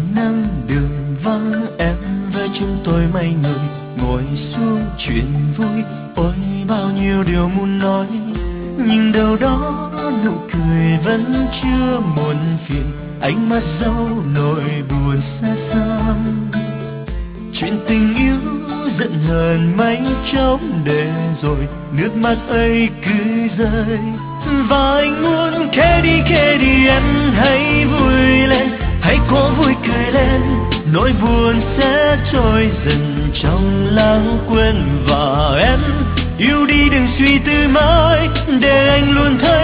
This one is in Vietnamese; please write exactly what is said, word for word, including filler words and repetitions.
nắng đường vắng em với chúng tôi mấy người ngồi xuống chuyện vui. Ôi bao nhiêu điều muốn nói, nhưng đâu đó nụ cười vẫn chưa muộn phiền. Ánh mắt dấu nỗi buồn xa xăm. Chuyện tình yêu giận hờn mấy chốc để rồi nước mắt ấy cứ rơi. Và anh muốn khẽ đi khẽ đi em hãy vui lên, hãy có vui cười lên, nỗi buồn sẽ trôi dần trong lãng quên. Và em yêu đi đừng suy tư mãi, để anh luôn thấy